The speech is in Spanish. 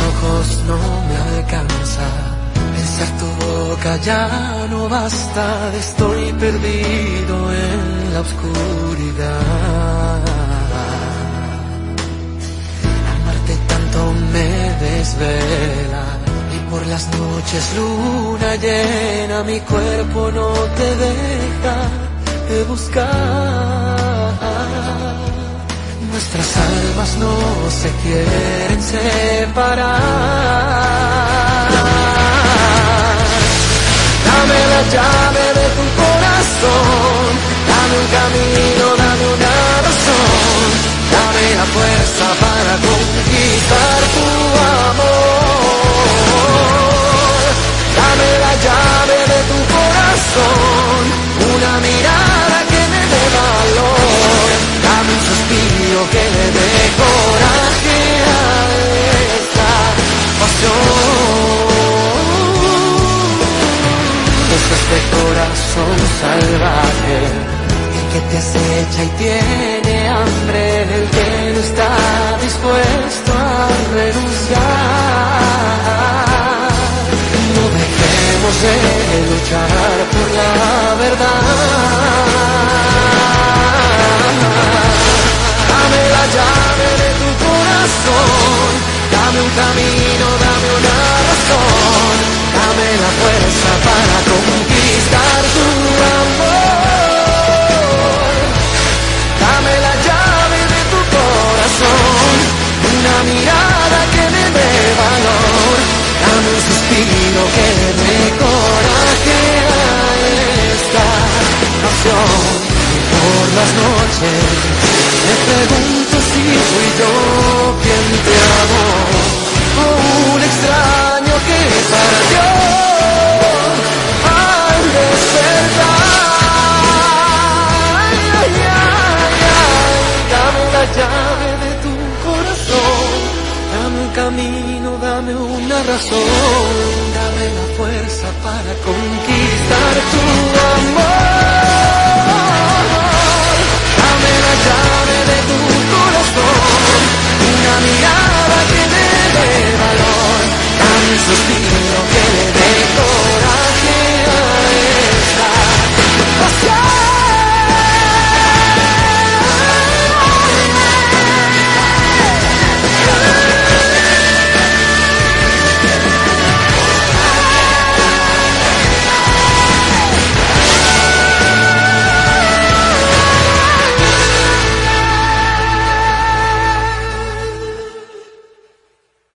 ojos no me alcanza, pensar tu boca ya no basta, estoy perdido en la oscuridad. Amarte tanto me desvela, y por las noches luna llena mi cuerpo no te deja de buscar. Nuestras almas no se quieren separar. Dame la llave de tu corazón, dame un camino, dame una razón, dame la fuerza para conquistar tu amor. Dame la llave de tu corazón, una mirada que me dé valor, dame un suspiro que le dé coraje a esta pasión. Es este corazón salvaje, el que te acecha y tiene hambre, el que no está dispuesto a renunciar. No dejemos de luchar por la verdad. Dame la llave de tu corazón, dame un camino, dame una razón, dame la fuerza para conquistar tu amor. Dame la llave de tu corazón, una mirada que me dé valor, dame un suspiro que le dé coraje a esta pasión. Y por las noches me pregunto si fui yo quien te amó, o un extraño que partió al despertar. Ay, ay, ay, ay. Dame la llave de tu corazón, dame un camino, dame una razón, dame la fuerza para conquistar tu amor. Dame la llave de tu corazón, una mirada